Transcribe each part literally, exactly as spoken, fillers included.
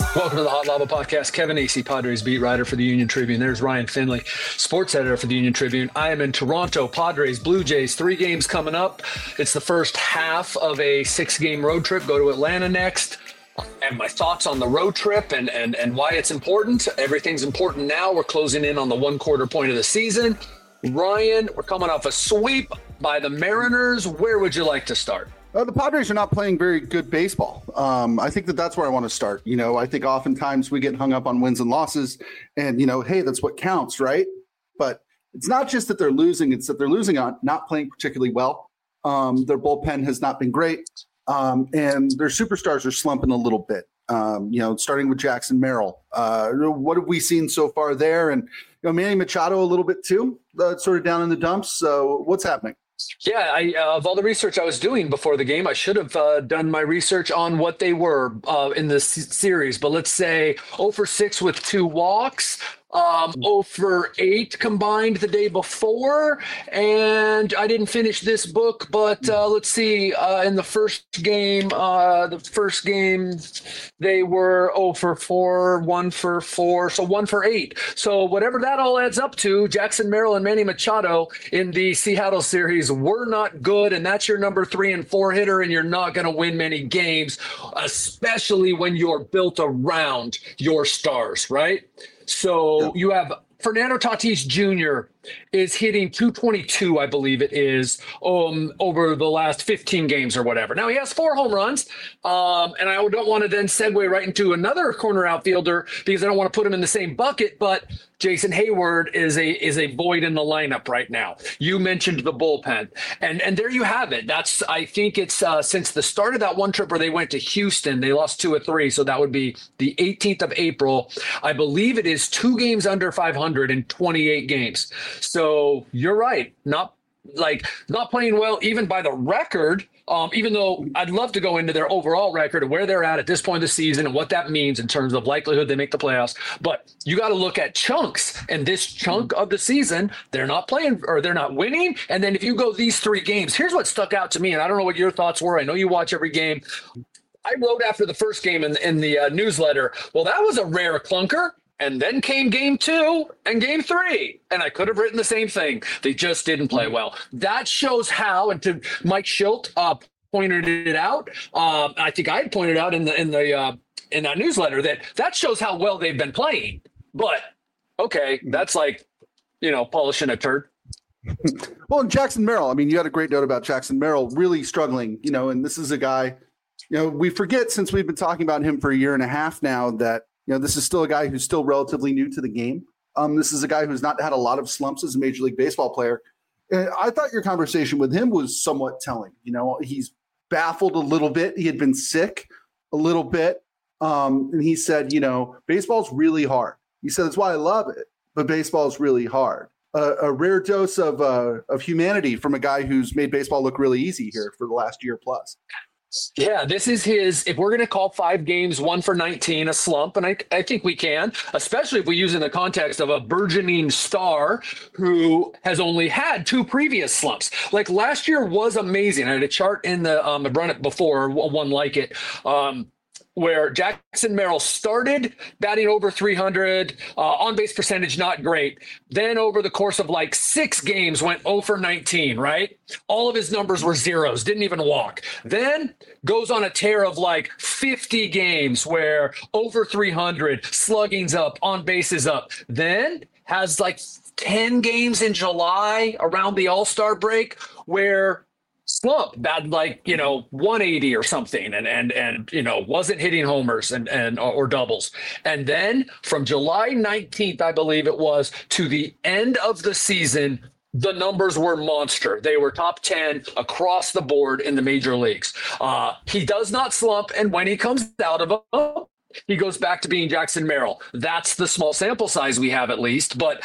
Welcome to the Hot Lava Podcast. Kevin Acee, Padres beat writer for the Union Tribune. There's Ryan Finley, sports editor for the Union Tribune. I am in Toronto. Padres, Blue Jays, three games coming up. It's the first half of a six-game road trip. Go to Atlanta next. And my thoughts on the road trip and, and, and why it's important. Everything's important now. We're closing in on the one-quarter point of the season. Ryan, we're coming off a sweep by the Mariners. Where would you like to start? Uh, the Padres are not playing very good baseball. Um, I think that that's where I want to start. You know, I think oftentimes we get hung up on wins and losses and, you know, hey, that's what counts, right? But it's not just that they're losing. It's that they're losing on not playing particularly well. Um, their bullpen has not been great. Um, and their superstars are slumping a little bit, um, you know, starting with Jackson Merrill. Uh, what have we seen so far there? And, you know, Manny Machado a little bit too, uh, sort of down in the dumps. So what's happening? Yeah, I, uh, of all the research I was doing before the game, I should have uh, done my research on what they were uh, in this series. But let's say oh for six with two walks, um, oh for eight combined the day before. And I didn't finish this book, but uh, let's see. Uh, in the first game, uh, the first game, they were oh for four, one for four, so one for eight. So whatever that all adds up to, Jackson Merrill and Manny Machado in the Seattle series were not good, and that's your number three and four hitter, and you're not going to win many games, especially when you're built around your stars, right? So yeah. You have Fernando Tatis Junior is hitting two twenty-two, I believe it is, um, over the last fifteen games or whatever. Now, he has four home runs, um, and I don't want to then segue right into another corner outfielder because I don't want to put him in the same bucket, but Jason Hayward is a is a void in the lineup right now. You mentioned the bullpen, and and there you have it. That's I think it's uh, since the start of that one trip where they went to Houston, they lost two or three, so that would be the eighteenth of April. I believe it is two games under five hundred in twenty-eight games. So you're right, not like not playing well even by the record. Um, even though I'd love to go into their overall record and where they're at at this point of the season and what that means in terms of likelihood they make the playoffs. But you got to look at chunks, and this chunk of the season, they're not playing or they're not winning. And then if you go these three games, here's what stuck out to me. And I don't know what your thoughts were. I know you watch every game. I wrote after the first game in, in the uh, newsletter, well, that was a rare clunker. And then came game two and game three. And I could have written the same thing. They just didn't play well. That shows how, and to Mike Schilt uh, pointed it out. Uh, I think I had pointed out in the in the uh, in that newsletter that that shows how well they've been playing. But, okay, that's like, you know, polishing a turd. Well, and Jackson Merrill, I mean, you had a great note about Jackson Merrill really struggling, you know, and this is a guy, you know, we forget since we've been talking about him for a year and a half now that, you know, this is still a guy who's still relatively new to the game. Um, this is a guy who's not had a lot of slumps as a Major League Baseball player. And I thought your conversation with him was somewhat telling. You know, he's baffled a little bit. He had been sick a little bit. Um, and he said, you know, baseball's really hard. He said, that's why I love it, but baseball's really hard. Uh, a rare dose of uh, of humanity from a guy who's made baseball look really easy here for the last year plus. Yeah, this is his, if we're going to call five games, one for nineteen, a slump, and I, I think we can, especially if we use in the context of a burgeoning star who has only had two previous slumps. Like last year was amazing. I had a chart in the, um, I've run it before, one like it, um, where Jackson Merrill started batting over three hundred, uh, on-base percentage not great. Then over the course of like six games went oh for nineteen, right? All of his numbers were zeros, didn't even walk. Then goes on a tear of like fifty games where over three hundred, slugging's up, on-base is up. Then has like ten games in July around the All-Star break where slump, bad like, you know, one eighty or something, and and and you know, wasn't hitting homers and and or doubles. And then from July nineteenth, I believe it was, to the end of the season, the numbers were monster. They were top ten across the board in the major leagues. Uh, he does not slump, and when he comes out of them, he goes back to being Jackson Merrill. That's the small sample size we have, at least. But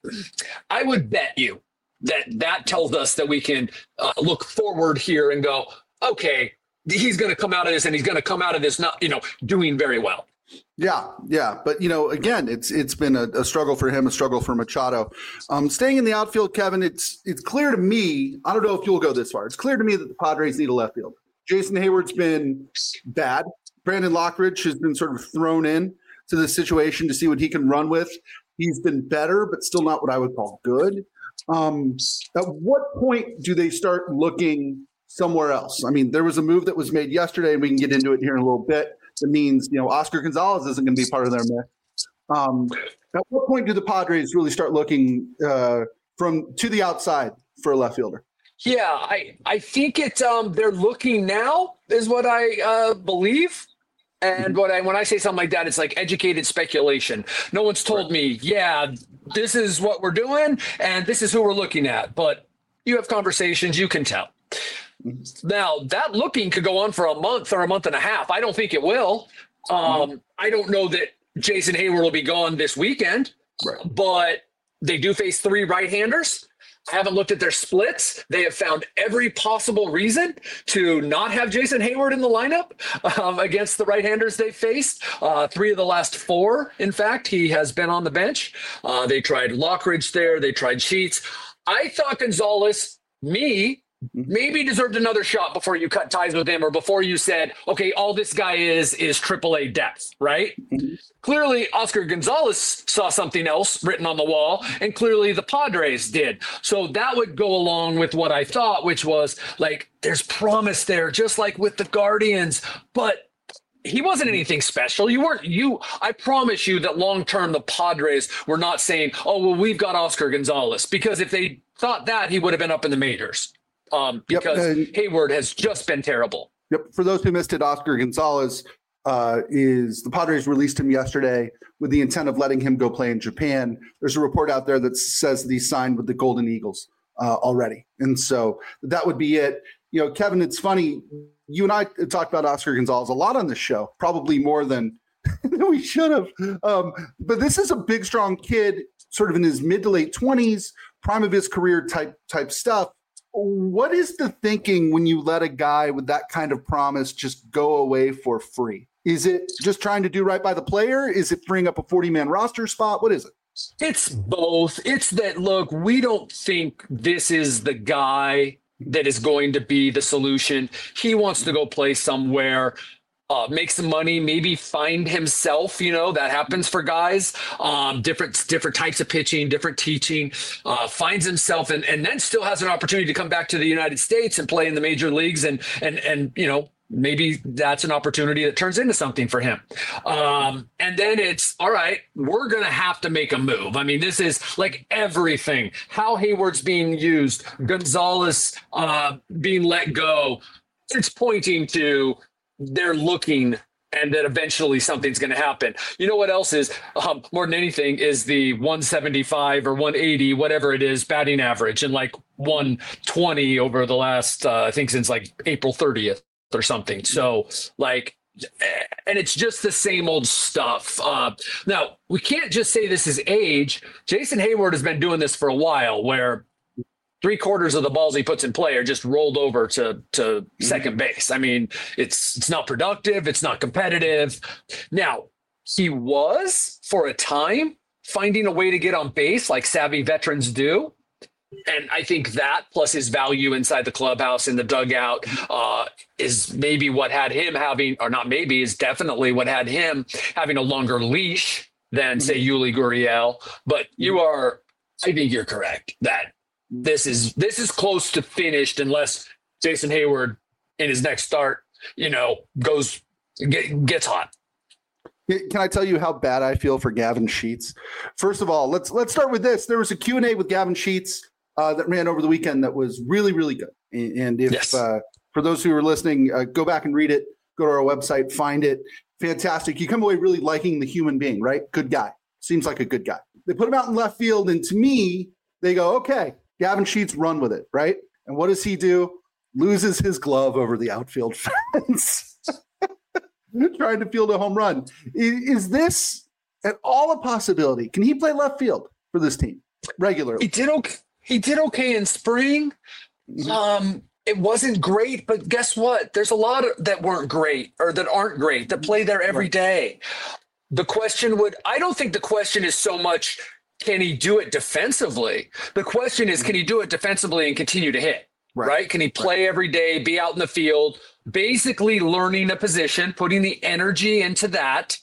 I would bet you that that tells us that we can uh, look forward here and go, okay, he's going to come out of this, and he's going to come out of this not, you know, doing very well. Yeah, yeah. But, you know, again, it's it's been a, a struggle for him, a struggle for Machado. Um, staying in the outfield, Kevin, it's it's clear to me, I don't know if you'll go this far, it's clear to me that the Padres need a left fielder. Jason Hayward's been bad Brandon Lockridge has been sort of thrown in to the situation to see what he can run with. He's been better, but still not what I would call good. Um, at what point do they start looking somewhere else? I mean, there was a move that was made yesterday, and we can get into it here in a little bit. That means, you know, Oscar Gonzalez isn't going to be part of their mix. Um, at what point do the Padres really start looking uh, from to the outside for a left fielder? Yeah, I, I think it. Um, they're looking now, is what I uh, believe. And what I, when I say something like that, it's like educated speculation. No one's told right. me, yeah, this is what we're doing and this is who we're looking at. But you have conversations, you can tell. Mm-hmm. Now, that looking could go on for a month or a month and a half. I don't think it will. Um, mm-hmm. I don't know that Jason Heyward will be gone this weekend, right. but they do face three right-handers. I haven't looked at their splits. They have found every possible reason to not have Jason Heyward in the lineup um, against the right-handers they faced. Uh, three of the last four, in fact, he has been on the bench. Uh, they tried Lockridge there. They tried Sheets. I thought Gonzalez, me, maybe deserved another shot before you cut ties with him or before you said, okay, all this guy is is triple A depth, right? Mm-hmm. Clearly, Oscar Gonzalez saw something else written on the wall, and clearly the Padres did. So that would go along with what I thought, which was like, there's promise there, just like with the Guardians, but he wasn't anything special. You weren't, you, I promise you that long-term, the Padres were not saying, oh, well, we've got Oscar Gonzalez, because if they thought that, he would have been up in the majors. Um, because yep, and, Heyward has just been terrible. Yep. For those who missed it, Oscar Gonzalez uh, is the Padres released him yesterday with the intent of letting him go play in Japan. There's a report out there that says that he signed with the Golden Eagles uh, already. And so that would be it. You know, Kevin, it's funny. You and I talked about Oscar Gonzalez a lot on this show, probably more than we should have. Um, but this is a big, strong kid, sort of in his mid to late twenties, prime of his career type type stuff. What is the thinking when you let a guy with that kind of promise just go away for free? Is it just trying to do right by the player? Is it freeing up a forty-man roster spot? What is it? It's both. It's that, look, we don't think this is the guy that is going to be the solution. He wants to go play somewhere, uh, make some money, maybe find himself, you know, that happens for guys, um, different, different types of pitching, different teaching, uh, finds himself and, and then still has an opportunity to come back to the United States and play in the major leagues. And, and, and, you know, maybe that's an opportunity that turns into something for him. Um, and then it's, all right, we're going to have to make a move. I mean, this is like everything, how Heyward's being used, Gonzalez uh, being let go. It's pointing to, they're looking and that eventually something's going to happen. You know what else is um, more than anything is the one seventy-five or one eighty, whatever it is, batting average, and like one twenty over the last, uh, I think since like April thirtieth or something. So like, and it's just the same old stuff. Uh, now we can't just say this is age. Jason Heyward has been doing this for a while where three quarters of the balls he puts in play are just rolled over to, to second base. I mean, it's it's not productive. It's not competitive. Now, he was, for a time, finding a way to get on base like savvy veterans do. And I think that, plus his value inside the clubhouse, in the dugout, uh, is maybe what had him having, or not maybe, is definitely what had him having a longer leash than, say, Yuli Gurriel. But you are, I think you're correct that This is this is close to finished unless Jason Heyward in his next start, you know, goes get, gets hot. Can I tell you how bad I feel for Gavin Sheets? First of all, let's let's start with this. There was a Q and A with Gavin Sheets uh, that ran over the weekend that was really, really good. And if yes. uh, for those who are listening, uh, go back and read it. Go to our website, find it. Fantastic. You come away really liking the human being, right? Good guy. Seems like a good guy. They put him out in left field, and to me, they go, okay, Gavin Sheets, run with it, right? And what does he do? Loses his glove over the outfield fence, trying to field a home run. Is, is this at all a possibility? Can he play left field for this team regularly? He did okay. He did okay in spring. Mm-hmm. Um, it wasn't great, but guess what? There's a lot of, that weren't great or that aren't great that play there every right. day. The question would, I don't think the question is so much, can he do it defensively? The question is, can he do it defensively and continue to hit, right? right? Can he play right. every day, be out in the field, basically learning a position, putting the energy into that,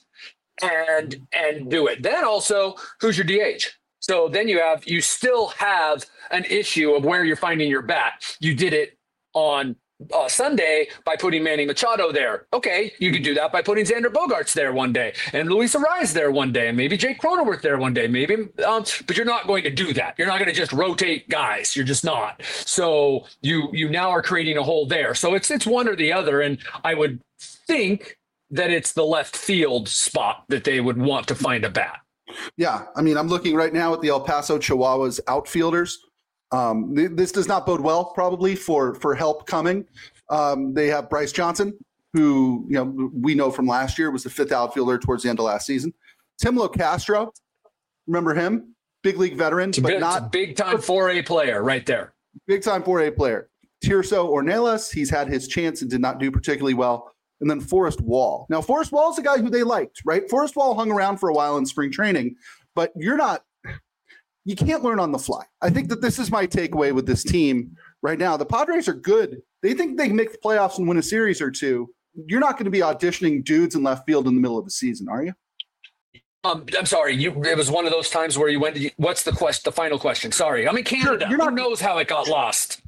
and and do it. Then also, who's your D H? So then you have you still have an issue of where you're finding your bat. You did it on uh, Sunday by putting Manny Machado there. Okay, you could do that by putting Xander Bogaerts there one day, and Luis Arraez there one day, and maybe Jake Cronenworth there one day, maybe. Um, but you're not going to do that. You're not going to just rotate guys. You're just not. So you you now are creating a hole there. So it's it's one or the other, and I would think that it's the left field spot that they would want to find a bat. Yeah, I mean, I'm looking right now at the El Paso Chihuahuas outfielders. Um, th- this does not bode well, probably, for for help coming. Um, they have Bryce Johnson, who you know we know from last year was the fifth outfielder towards the end of last season. Tim Locastro, remember him? Big league veteran, but big, not big time four A player right there. Big time four A player. Tirso Ornelas, he's had his chance and did not do particularly well. And then Forrest Wall. Now, Forrest Wall is a guy who they liked, right? Forrest Wall hung around for a while in spring training, but you're not, you can't learn on the fly. I think that this is my takeaway with this team right now. The Padres are good. They think they can make the playoffs and win a series or two. You're not going to be auditioning dudes in left field in the middle of the season, are you? Um, I'm sorry. You, it was one of those times where you went, to, what's the quest, the final question? Sorry. I'm in Canada. Sure, you're not, Who knows how it got lost?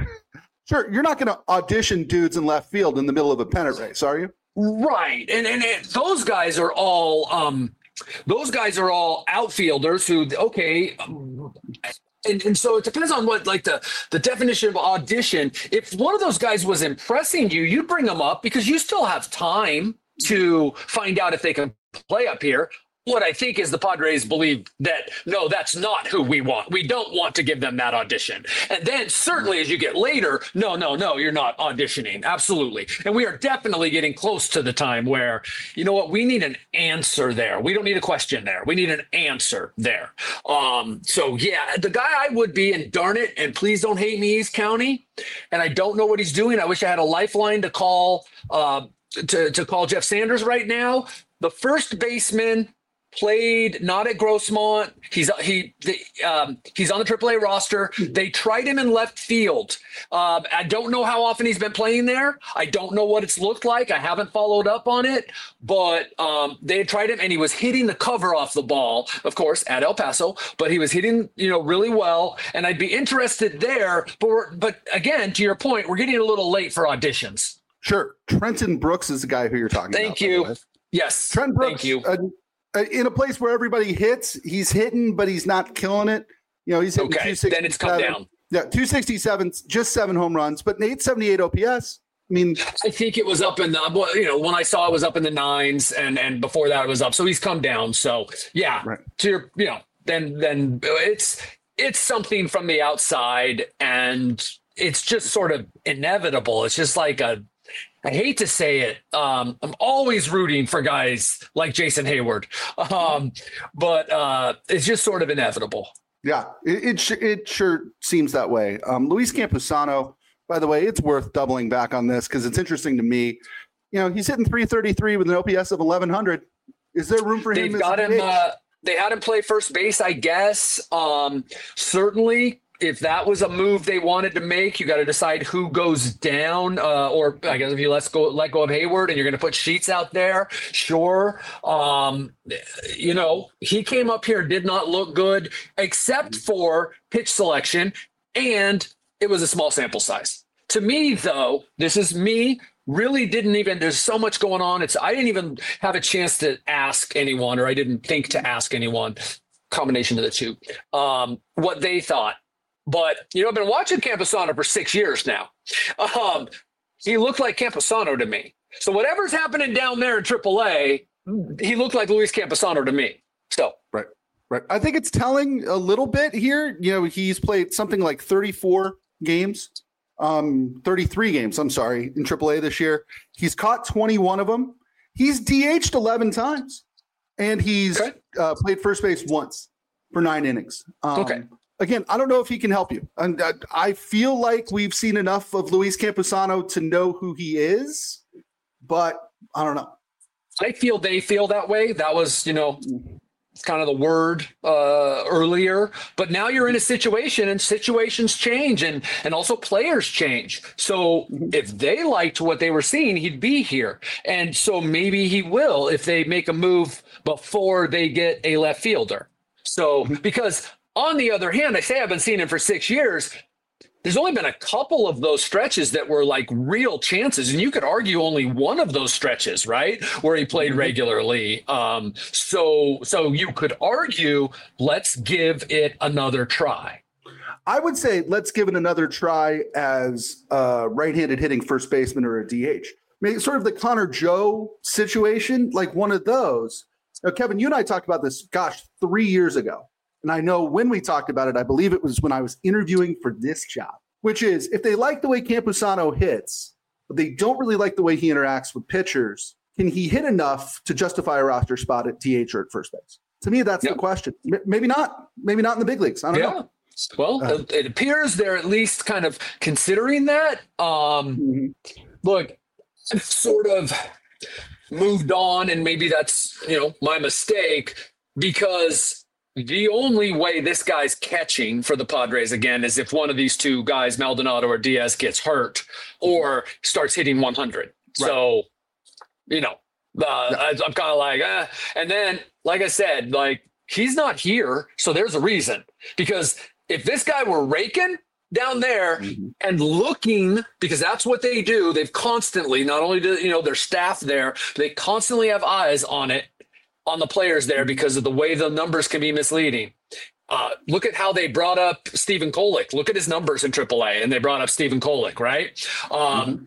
Sure, you're not going to audition dudes in left field in the middle of a pennant race, are you? Right, and and it, those guys are all um, those guys are all outfielders who okay, um, and and so it depends on what like the the definition of audition. If one of those guys was impressing you, you'd bring them up because you still have time to find out if they can play up here. What I think is the Padres believe that, no, that's not who we want. We don't want to give them that audition. And then certainly as you get later, no, no, no, you're not auditioning. Absolutely. And we are definitely getting close to the time where, you know what, we need an answer there. We don't need a question there. We need an answer there. Um, so, yeah, the guy I would be, and darn it, and please don't hate me, East County, and I don't know what he's doing. I wish I had a lifeline to call uh, to, to call Jeff Sanders right now. The first baseman played not at Grossmont. He's he the, um, he's on the triple A roster. They tried him in left field. Um, I don't know how often he's been playing there. I don't know what it's looked like. I haven't followed up on it, but um, they had tried him, and he was hitting the cover off the ball, of course, at El Paso. But he was hitting, you know, really well, and I'd be interested there. But we're, but again, to your point, we're getting a little late for auditions. Sure, Trenton Brooks is the guy who you're talking Thank about. Thank you. Yes. Trent Brooks. Thank you. Uh, in a place where everybody hits, he's hitting, but he's not killing it. You know, he's hitting okay. Then it's come down. Yeah, two sixty-seven, just seven home runs, but an eight seventy-eight O P S. I mean, I think it was up in the, you know, when I saw it was up in the nines, and and before that it was up. So he's come down. So yeah, right. to your, you know, then then it's it's something from the outside, and it's just sort of inevitable. It's just like a, I hate to say it. Um, I'm always rooting for guys like Jason Hayward, um, but uh, it's just sort of inevitable. Yeah, it it, sh- it sure seems that way. Um, Luis Campusano, by the way, it's worth doubling back on this because it's interesting to me. You know, he's hitting three thirty-three with an O P S of eleven hundred. Is there room for him? They've got him. Uh, they had him play first base, I guess. Um, certainly. If that was a move they wanted to make, you got to decide who goes down. Uh, or I guess if you let go, let go of Hayward and you're going to put Sheets out there, sure. Um, you know, he came up here, did not look good, except for pitch selection, and it was a small sample size. To me, though, this is me. Really didn't even, there's so much going on. It's I didn't even have a chance to ask anyone, or I didn't think to ask anyone, combination of the two, um, what they thought. But, you know, I've been watching Campusano for six years now. Um, he looked like Campusano to me. So whatever's happening down there in triple A, he looked like Luis Campusano to me. So right, right. I think it's telling a little bit here. You know, he's played something like thirty-four games, um, thirty-three games, I'm sorry, in triple A this year. He's caught twenty-one of them. He's D H'd eleven times, and he's okay. uh, played first base once for nine innings. Um, okay. Again, I don't know if he can help you. And uh, I feel like we've seen enough of Luis Campusano to know who he is, but I don't know. I feel they feel that way. That was, you know, It's kind of the word uh, earlier, but now you're in a situation and situations change and, and also players change. So if they liked what they were seeing, he'd be here. And so maybe he will if they make a move before they get a left fielder. So because on the other hand, I say I've been seeing him for six years. There's only been a couple of those stretches that were like real chances. And you could argue only one of those stretches, right, where he played regularly. Um, so so you could argue, let's give it another try. I would say let's give it another try as a right-handed hitting first baseman or a D H. Maybe sort of the Connor Joe situation, like one of those. Now, Kevin, you and I talked about this, gosh, three years ago. And I know when we talked about it, I believe it was when I was interviewing for this job, which is if they like the way Campusano hits, but they don't really like the way he interacts with pitchers, can he hit enough to justify a roster spot at D H or at first base? To me, that's yep. the question. M- maybe not. Maybe not in the big leagues. I don't yeah. know. Well, uh, it appears they're at least kind of considering that. Um, mm-hmm. Look, I've sort of moved on, and maybe that's, you know, my mistake, because the only way this guy's catching for the Padres again is if one of these two guys, Maldonado or Diaz, gets hurt or starts hitting one hundred. Right. So, you know, uh, I, I'm kind of like, eh. And then, like I said, like he's not here. So there's a reason, because if this guy were raking down there mm-hmm. and looking, because that's what they do. They've constantly, not only do, you know, their staff there, they constantly have eyes on it, on the players there, because of the way the numbers can be misleading. Uh, look at how they brought up Stephen Kolek. Look at his numbers in triple A, and they brought up Stephen Kolek, right? Um, mm-hmm.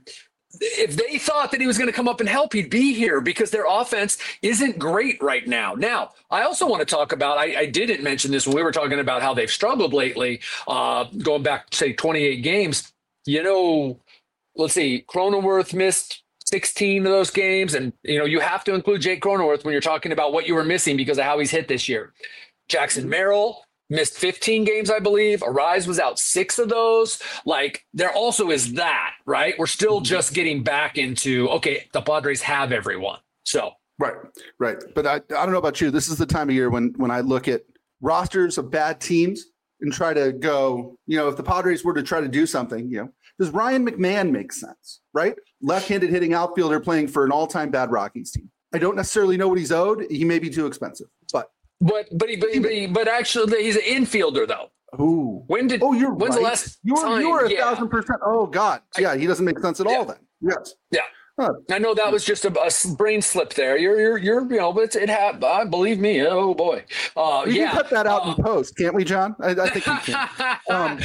If they thought that he was going to come up and help, he'd be here, because their offense isn't great right now. Now, I also want to talk about, I, I didn't mention this when we were talking about how they've struggled lately, uh, going back, say, twenty-eight games. You know, let's see, Cronenworth missed sixteen of those games. And, you know, you have to include Jake Cronenworth when you're talking about what you were missing because of how he's hit this year. Jackson Merrill missed fifteen games, I believe. Arise was out six of those. Like, there also is that, right? We're still just getting back into, okay, the Padres have everyone. So. Right, right. But I, I don't know about you. This is the time of year when, when I look at rosters of bad teams and try to go, you know, if the Padres were to try to do something, you know, does Ryan McMahon make sense, right? Left-handed hitting outfielder playing for an all-time bad Rockies team. I don't necessarily know what he's owed. He may be too expensive, but but but he, but, he, but, he, but actually he's an infielder though. Ooh. When did? Oh, you're when's right. the last you were, time? You were a yeah. thousand percent. Oh God, yeah, he doesn't make sense at yeah. all. Then yes, yeah. Huh. I know that was just a, a brain slip there. You're, you're, you're, you know, but it's, it happened. Uh, believe me. Oh boy. Uh, we yeah. can cut that out uh, in post, can't we, John? I, I think we can. Um,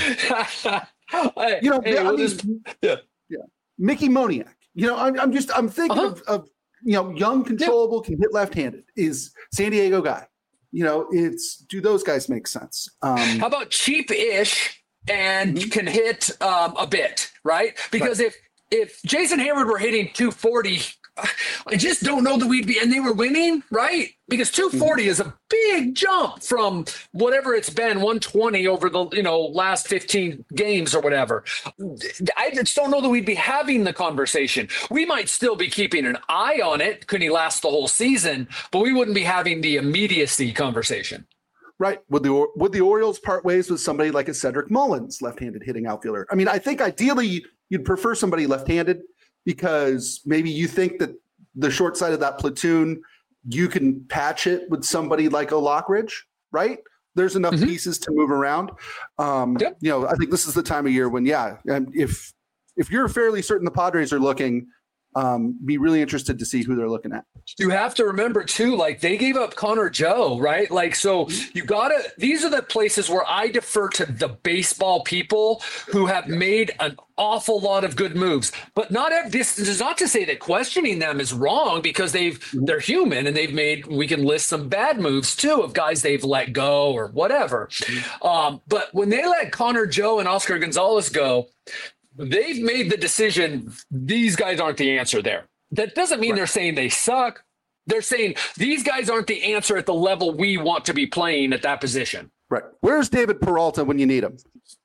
hey, you know, hey, I we'll mean, just, yeah, yeah. Mickey Moniak. You know, I'm, I'm just, I'm thinking uh-huh. of, of, you know, young, controllable, yeah. can hit left-handed. Is San Diego guy. You know, it's, do those guys make sense? Um, How about cheap-ish and mm-hmm. can hit um, a bit, right? Because right. if. If Jason Hayward were hitting two forty, I just don't know that we'd be, and they were winning, right? Because two forty mm-hmm. is a big jump from whatever it's been, one twenty over the, you know, last fifteen games or whatever. I just don't know that we'd be having the conversation. We might still be keeping an eye on it. Could he last the whole season? But we wouldn't be having the immediacy conversation. Right. Would the would the Orioles part ways with somebody like a Cedric Mullins, left-handed hitting outfielder? I mean, I think ideally you'd prefer somebody left-handed because maybe you think that the short side of that platoon, you can patch it with somebody like a Lockridge, right? There's enough mm-hmm. pieces to move around. Um, yep. You know, I think this is the time of year when, yeah, if if you're fairly certain the Padres are looking, um, be really interested to see who they're looking at. You have to remember too, like they gave up Connor Joe, right? Like, so you gotta, these are the places where I defer to the baseball people who have made an awful lot of good moves, but not every, this is not to say that questioning them is wrong because they've, they're human and they've made, we can list some bad moves too of guys they've let go or whatever. Um, but when they let Connor Joe and Oscar Gonzalez go, they've made the decision, these guys aren't the answer there. That doesn't mean right. they're saying they suck. They're saying these guys aren't the answer at the level we want to be playing at that position. Right. Where's David Peralta when you need him?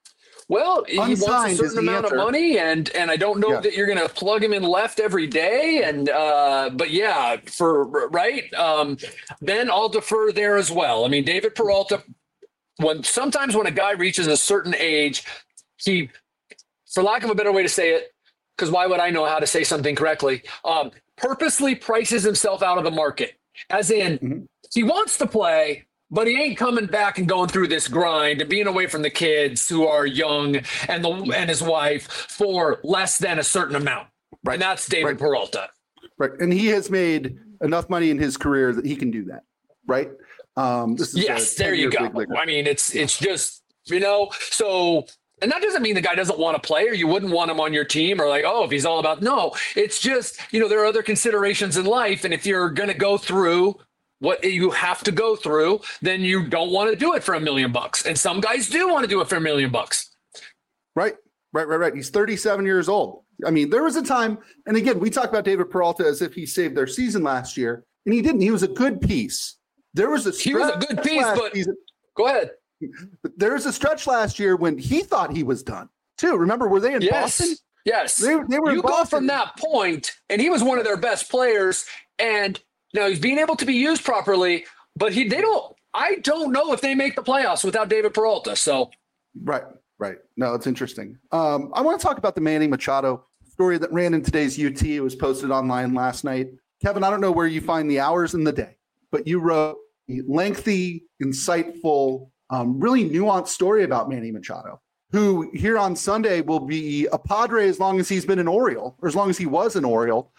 Well, he wants a Unsigned is certain the amount answer. of money, and and I don't know Yeah. that you're going to plug him in left every day. And uh, but yeah, for right, um, then I'll defer there as well. I mean, David Peralta. When sometimes when a guy reaches a certain age, he, for lack of a better way to say it, because why would I know how to say something correctly? Um, purposely prices himself out of the market, as in Mhm. he wants to play. But he ain't coming back and going through this grind and being away from the kids who are young and the and his wife for less than a certain amount. Right. And that's David Right. Peralta. Right. And he has made enough money in his career that he can do that. Right. Um, this is Yes, a there you ten-year go. big leaguer. I mean, it's it's just, you know, so and that doesn't mean the guy doesn't want to play or you wouldn't want him on your team or like, oh, if he's all about no, it's just, you know, there are other considerations in life. And if you're going to go through what you have to go through, then you don't want to do it for a million bucks. And some guys do want to do it for a million bucks. Right, right, right, right. He's thirty-seven years old. I mean, there was a time, and again, we talk about David Peralta as if he saved their season last year, and he didn't. He was a good piece. There was a He was a stretch good piece, last but season- go ahead. there was a stretch last year when he thought he was done too. Remember, were they in Yes. Boston? Yes. They, they were You in go Boston. from that point, and he was one of their best players, and now he's being able to be used properly, but he they don't I don't know if they make the playoffs without David Peralta. So Right, right. No, it's interesting. Um, I want to talk about the Manny Machado story that ran in today's U T. It was posted online last night. Kevin, I don't know where you find the hours in the day, but you wrote a lengthy, insightful, um, really nuanced story about Manny Machado, who here on Sunday will be a Padre as long as he's been an Oriole, or as long as he was an Oriole.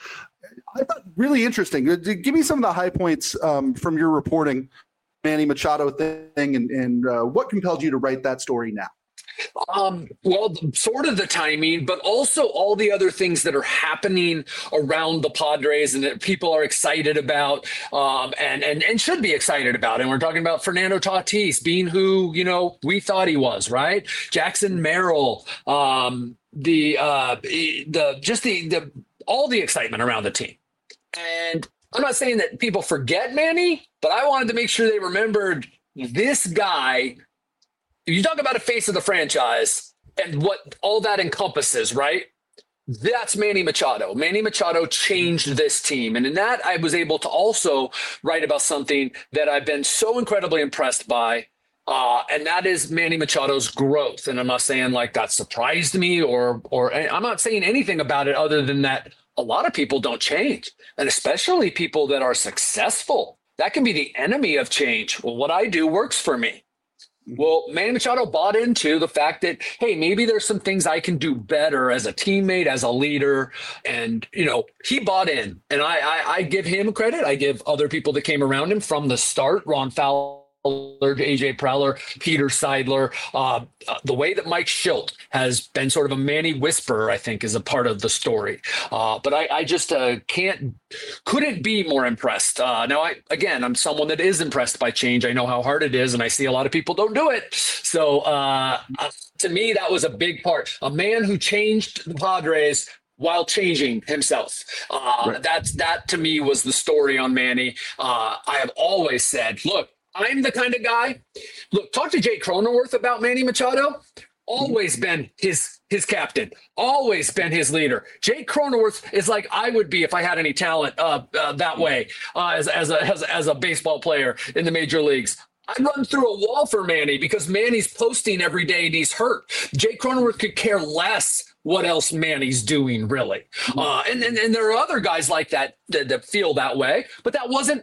I thought really interesting. Uh, Give me some of the high points um, from your reporting, Manny Machado thing, and, and uh, what compelled you to write that story now? Um, well, sort of the timing, but also all the other things that are happening around the Padres and that people are excited about, um, and, and, and should be excited about. And we're talking about Fernando Tatis being who, you know, we thought he was, right? Jackson Merrill, um, the, uh, the, just the, the, all the excitement around the team. And I'm not saying that people forget Manny, but I wanted to make sure they remembered this guy. You talk about a face of the franchise and what all that encompasses, right? That's Manny Machado. Manny Machado changed this team. And in that, I was able to also write about something that I've been so incredibly impressed by. Uh, and that is Manny Machado's growth. And I'm not saying like that surprised me or, or I'm not saying anything about it other than that a lot of people don't change. And especially people that are successful. That can be the enemy of change. Well, what I do works for me. Well, Manny Machado bought into the fact that, hey, maybe there's some things I can do better as a teammate, as a leader. And, you know, he bought in. And I, I, I give him credit. I give other people that came around him from the start, Ron Fowler, A J Preller, Peter Seidler, uh, uh, the way that Mike Schilt has been sort of a Manny whisperer, I think, is a part of the story. Uh, but I, I just uh, can't, couldn't be more impressed. Uh, now, I again, I'm someone that is impressed by change. I know how hard it is, and I see a lot of people don't do it. So uh, uh, to me, that was a big part. A man who changed the Padres while changing himself. Uh, Right. That's that to me was the story on Manny. Uh, I have always said, look, I'm the kind of guy. Look, talk to Jay Cronenworth about Manny Machado. Always been his his captain. Always been his leader. Jay Cronenworth is like I would be if I had any talent uh, uh, that way uh, as as a as, as a baseball player in the major leagues. I'd run through a wall for Manny because Manny's posting every day and he's hurt. Jay Cronenworth could care less what else Manny's doing, really. Uh, and, and and there are other guys like that, that that feel that way, but that wasn't.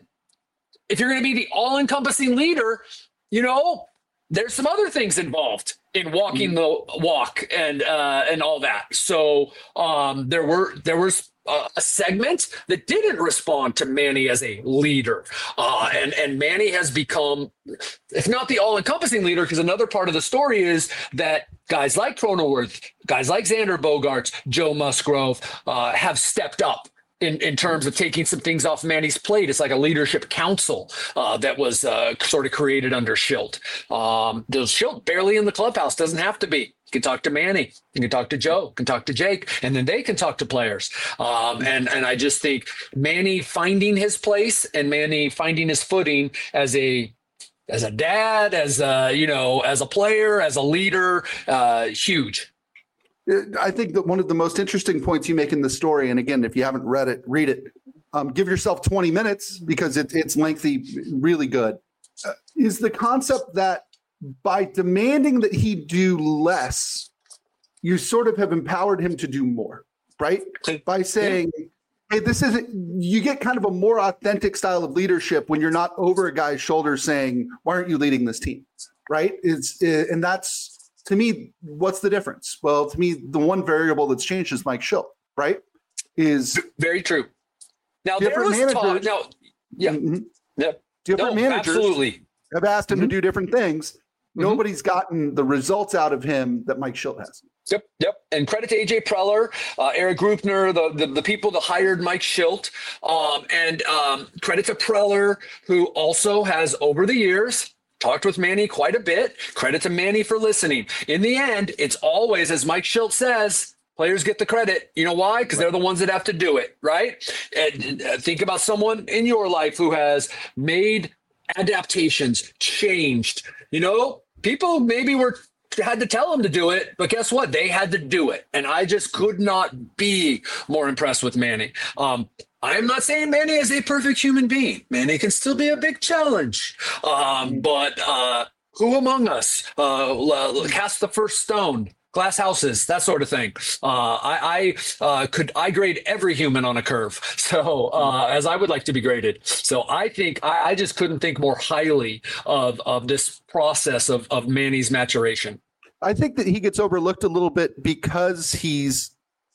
If you're going to be the all-encompassing leader, you know, there's some other things involved in walking the walk and uh, and all that. So um, there were there was a, a segment that didn't respond to Manny as a leader, uh, and and Manny has become, if not the all-encompassing leader, because another part of the story is that guys like Cronenworth, guys like Xander Bogaerts, Joe Musgrove uh, have stepped up. In, in terms of taking some things off Manny's plate. It's like a leadership council uh, that was uh, sort of created under Schilt. Um, there's Schilt barely in the clubhouse, doesn't have to be. You can talk to Manny, you can talk to Joe, you can talk to Jake, and then they can talk to players. Um, and, and I just think Manny finding his place and Manny finding his footing as a as a dad, as a, you know, as a player, as a leader, uh, huge. I think that one of the most interesting points you make in the story, and again, if you haven't read it, read it. Um, give yourself twenty minutes because it, it's lengthy, really good. Uh, is the concept that by demanding that he do less, you sort of have empowered him to do more, right? By saying, yeah. hey, this isn't, you get kind of a more authentic style of leadership when you're not over a guy's shoulder saying, why aren't you leading this team, right? It's, and that's, to me, what's the difference? Well, to me, the one variable that's changed is Mike Shildt, right? Is very true. Now, different there was managers, talk, now, yeah, mm-hmm. yep. different no, managers absolutely. have asked him mm-hmm. to do different things. Mm-hmm. Nobody's gotten the results out of him that Mike Shildt has. Yep, yep. And credit to A J Preller, uh, Eric Grupner, the, the the people that hired Mike Shildt, um, and um, credit to Preller, who also has over the years talked with Manny quite a bit. Credit to Manny for listening. In the end, it's always, as Mike Shildt says, players get the credit. You know why? Because they're the ones that have to do it, right? And uh, think about someone in your life who has made adaptations, changed. You know, people maybe were had to tell them to do it, but guess what? They had to do it. And I just could not be more impressed with Manny. Um, I'm not saying Manny is a perfect human being. Manny can still be a big challenge. Um, but uh, who among us uh, cast the first stone? Glass houses, that sort of thing. Uh, I, I uh, could I grade every human on a curve, so uh, as I would like to be graded. So I think I, I just couldn't think more highly of of this process of of Manny's maturation. I think that he gets overlooked a little bit because he's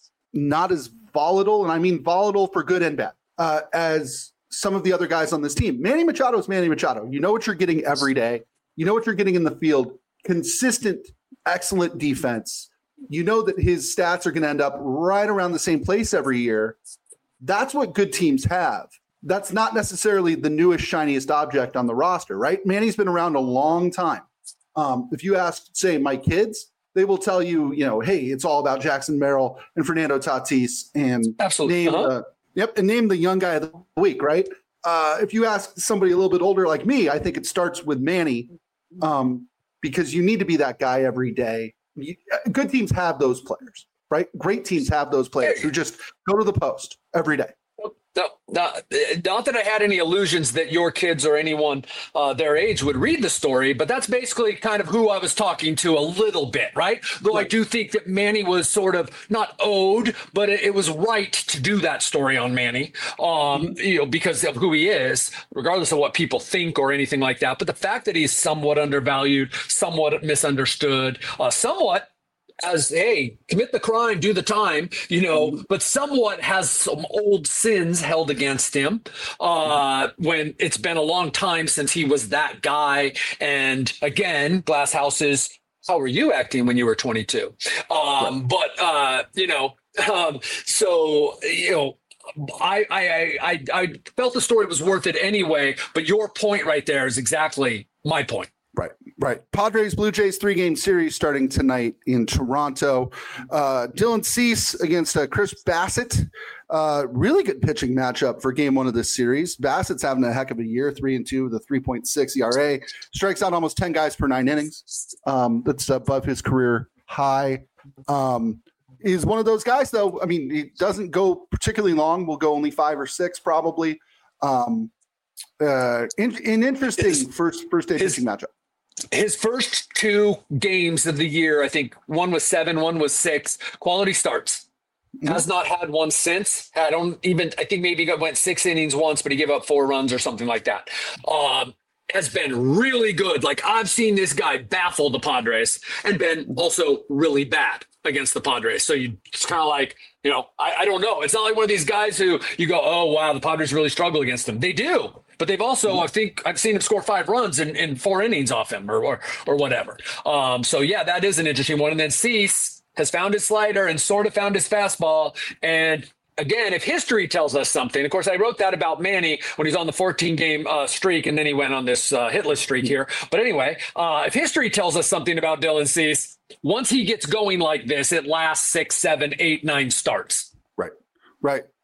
not as volatile, and I mean volatile for good and bad, uh, as some of the other guys on this team. Manny Machado is Manny Machado. You know what you're getting every day. You know what you're getting in the field. Consistent, excellent defense. You know that his stats are going to end up right around the same place every year. That's what good teams have. That's not necessarily the newest, shiniest object on the roster, right? Manny's been around a long time. Um, if you ask, say, my kids, they will tell you, you know, hey, it's all about Jackson Merrill and Fernando Tatis and Absolutely. name, uh-huh. uh, yep, and name the young guy of the week, right? Uh, if you ask somebody a little bit older like me, I think it starts with Manny. Um, because you need to be that guy every day. You, good teams have those players, right? Great teams have those players who just go to the post every day. No, not, not that I had any illusions that your kids or anyone uh, their age would read the story, but that's basically kind of who I was talking to a little bit, right? Though right. I do think that Manny was sort of not owed, but it, it was right to do that story on Manny, um, you know, because of who he is, regardless of what people think or anything like that. But the fact that he's somewhat undervalued, somewhat misunderstood, uh, somewhat as, hey, commit the crime, do the time, you know, but somewhat has some old sins held against him uh, when it's been a long time since he was that guy. And again, glass houses, how were you acting when you were twenty-two? Um, but, uh, you know, um, so, you know, I, I, I, I felt the story was worth it anyway, but your point right there is exactly my point. Right, right. Padres, Blue Jays, three-game series starting tonight in Toronto. Uh, Dylan Cease against uh, Chris Bassett. Uh, really good pitching matchup for game one of this series. Bassett's having a heck of a year, three and two with a three point six E R A. Strikes out almost ten guys per nine innings. Um, that's above his career high. Um, he's one of those guys, though. I mean, he doesn't go particularly long. Will go only five or six probably. Um, uh, in, an interesting first first day pitching matchup. His first two games of the year, I think one was seven, one was six. Quality starts. Mm-hmm. Has not had one since. I don't even. I think maybe he went six innings once, but he gave up four runs or something like that. Um, has been really good. Like I've seen this guy baffle the Padres and been also really bad against the Padres. So you it's kind of like, you know, I, I don't know. It's not like one of these guys who you go, oh wow, the Padres really struggle against them. They do. But they've also, I think, I've seen him score five runs in, in four innings off him or or, or whatever. Um, so, yeah, that is an interesting one. And then Cease has found his slider and sort of found his fastball. And, again, if history tells us something, of course, I wrote that about Manny when he's on the fourteen-game uh, streak, and then he went on this uh, hitless streak here. But anyway, uh, if history tells us something about Dylan Cease, once he gets going like this, it lasts six, seven, eight, nine starts. Right, right.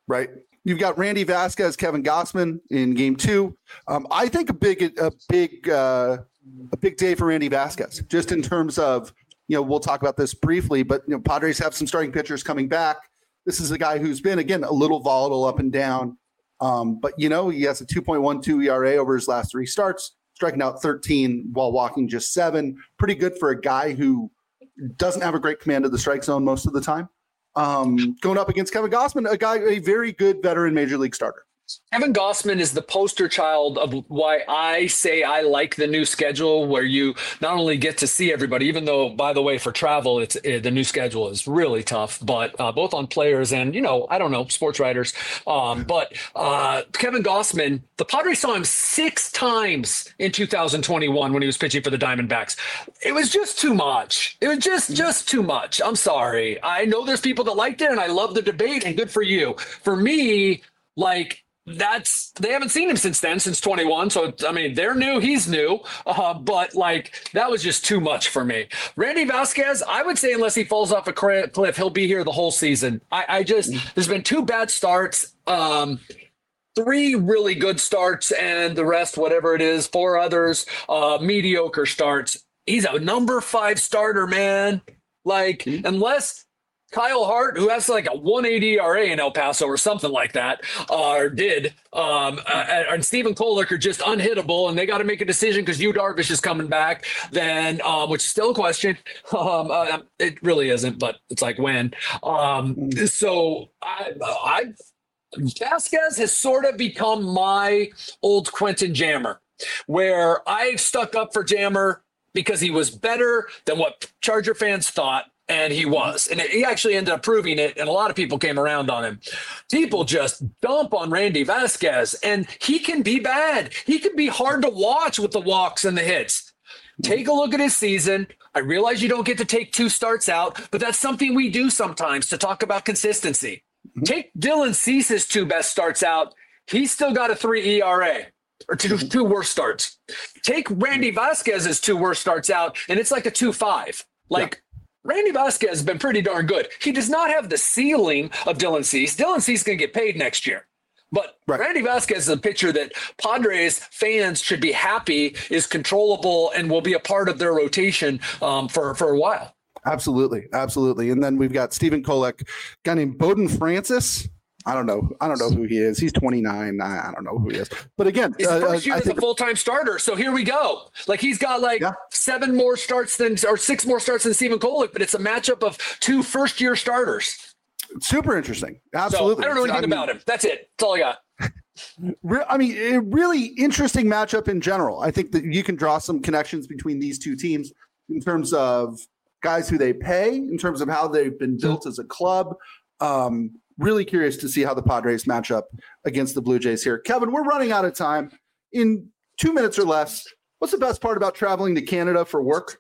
right? You've got Randy Vasquez, Kevin Gossman in game two. Um, I think a big, a big, uh, a big day for Randy Vasquez, just in terms of, you know, we'll talk about this briefly, but you know, Padres have some starting pitchers coming back. This is a guy who's been, again, a little volatile up and down. Um, but, you know, he has a two point one two E R A over his last three starts, striking out thirteen while walking just seven. Pretty good for a guy who doesn't have a great command of the strike zone most of the time. Um, going up against Kevin Gossman, a guy, a very good veteran major league starter. Kevin Gossman is the poster child of why I say I like the new schedule, where you not only get to see everybody, even though, by the way, for travel, it's it, the new schedule is really tough, but uh, both on players and, you know, I don't know, sports writers. Um, but uh, Kevin Gossman, the Padres saw him six times in two thousand twenty-one when he was pitching for the Diamondbacks. It was just too much. It was just, just too much. I'm sorry. I know there's people that liked it, and I love the debate, and good for you. For me, like, That's they haven't seen him since then, since twenty-one. So, I mean, they're new. He's new. Uh, but, like, that was just too much for me. Randy Vasquez, I would say unless he falls off a cliff, he'll be here the whole season. I, I just there's been two bad starts, um, three really good starts, and the rest, whatever it is, four others, uh, mediocre starts. He's a number five starter, man. Like, mm-hmm. unless Kyle Hart, who has like a one eighty E R A in El Paso or something like that, uh, or did, um, uh, and Stephen Kolek are just unhittable, and they got to make a decision because Yu Darvish is coming back, then, um, which is still a question. Um, uh, it really isn't, but it's like when. Um, so I, I, Vasquez has sort of become my old Quentin Jammer, where I stuck up for Jammer because he was better than what Charger fans thought. And he was. And he actually ended up proving it, and a lot of people came around on him. People just dump on Randy Vasquez, and he can be bad. He can be hard to watch with the walks and the hits. Take a look at his season. I realize you don't get to take two starts out, but that's something we do sometimes to talk about consistency. Mm-hmm. Take Dylan Cease's two best starts out. He's still got a three E R A. Or two, two worst starts. Take Randy Vasquez's two worst starts out, and it's like a two five. Like, yeah. Randy Vasquez has been pretty darn good. He does not have the ceiling of Dylan Cease. Dylan Cease is going to get paid next year. But right. Randy Vasquez is a pitcher that Padres fans should be happy is controllable and will be a part of their rotation um, for, for a while. Absolutely. Absolutely. And then we've got Stephen Kolek, a guy named Bowden Francis. I don't know. I don't know who he is. He's twenty-nine. I, I don't know who he is. But again, his uh, first year I as a full-time starter. So here we go. Like, he's got like yeah. seven more starts than, or six more starts than Stephen Kolek, but it's a matchup of two first-year starters. Super interesting. Absolutely. So I don't know anything I mean, about him. That's it. That's all I got. I mean, a really interesting matchup in general. I think that you can draw some connections between these two teams in terms of guys who they pay, in terms of how they've been built as a club. Um, Really curious to see how the Padres match up against the Blue Jays here. Kevin, we're running out of time. In two minutes or less, what's the best part about traveling to Canada for work?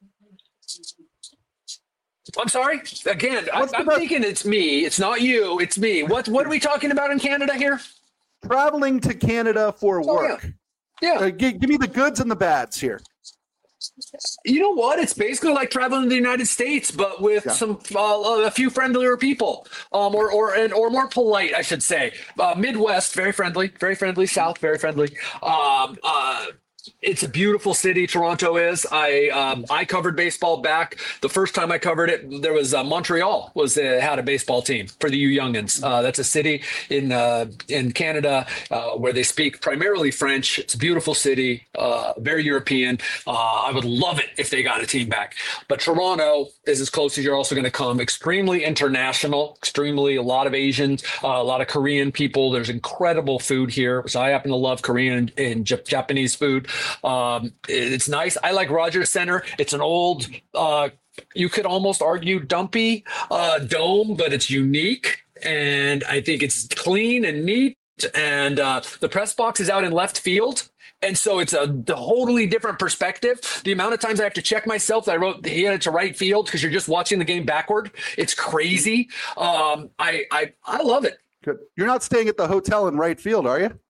I'm sorry? Again, I, I'm best- thinking it's me. It's not you. It's me. What, what are we talking about in Canada here? Traveling to Canada for oh, work. Yeah. yeah. Uh, give, give me the goods and the bads here. You know what? It's basically like traveling to the United States, but with yeah. some uh, a few friendlier people, um, or or and or more polite, I should say. Uh, Midwest, very friendly, very friendly. South, very friendly. Um, uh, It's a beautiful city. Toronto is. I um, I covered baseball back the first time I covered it. There was uh, Montreal was uh, had a baseball team for the U Youngins. Uh, that's a city in uh, in Canada uh, where they speak primarily French. It's a beautiful city, uh, very European. Uh, I would love it if they got a team back. But Toronto is as close as you're also going to come. Extremely international. Extremely a lot of Asians, uh, a lot of Korean people. There's incredible food here, which I happen to love Korean and J- Japanese food. Um, it's nice. I like Rogers Center. It's an old, uh, you could almost argue dumpy uh, dome, but it's unique. And I think it's clean and neat. And uh, the press box is out in left field. And so it's a totally different perspective. The amount of times I have to check myself that I wrote he had it to right field because you're just watching the game backward. It's crazy. Um, I, I, I love it. Good. You're not staying at the hotel in right field, are you?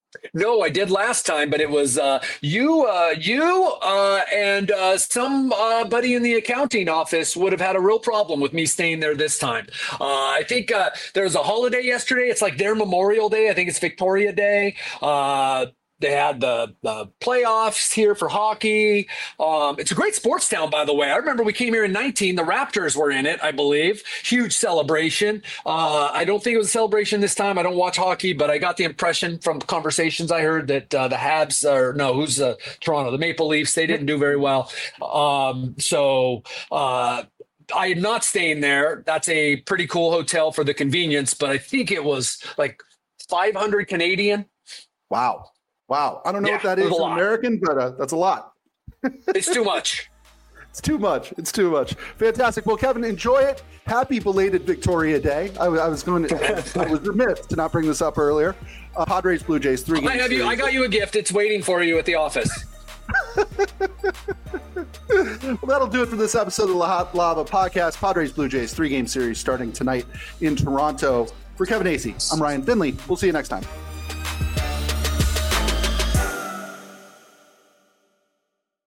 No, I did last time, but it was uh, you, uh, you, uh, and uh, some uh, buddy in the accounting office would have had a real problem with me staying there this time. Uh, I think uh, there was a holiday yesterday. It's like their Memorial Day. I think it's Victoria Day. Uh, They had the, the playoffs here for hockey. Um, it's a great sports town, by the way. I remember we came here in nineteen. The Raptors were in it, I believe. Huge celebration. Uh, I don't think it was a celebration this time. I don't watch hockey, but I got the impression from conversations I heard that uh, the Habs, or no, who's uh, Toronto? The Maple Leafs, they didn't do very well. Um, so uh, I am not staying there. That's a pretty cool hotel for the convenience, but I think it was like five hundred Canadian. Wow. Wow. I don't know Yeah, what that it is was a in lot. American, but uh, that's a lot. It's too much. It's too much. It's too much. Fantastic. Well, Kevin, enjoy it. Happy belated Victoria Day. I, I was going to, I was remiss to not bring this up earlier. Uh, Padres, Blue Jays, three games. I have you. I got you a gift. It's waiting for you at the office. Well, that'll do it for this episode of the La Hot Lava podcast. Padres, Blue Jays, three game series starting tonight in Toronto. For Kevin Acee, I'm Ryan Finley. We'll see you next time.